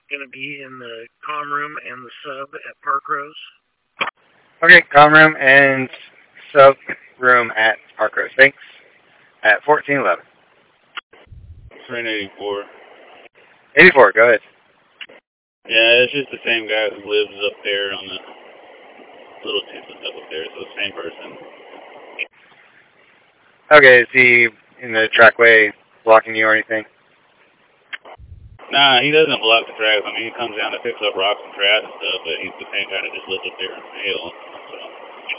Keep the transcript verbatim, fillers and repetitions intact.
going to be in the comm room and the sub at Park Rose. Okay, comm room and sub room at Park Rose. Thanks. At fourteen eleven. Train eighty-four. eighty-four, go ahead. Yeah, it's just the same guy who lives up there on the little tip that's up there, so the same person. Okay, is he in the trackway blocking you or anything? Nah, he doesn't block the tracks. I mean, he comes down to fix up rocks and trash and stuff, but he's the same guy that just lives up there in the hill.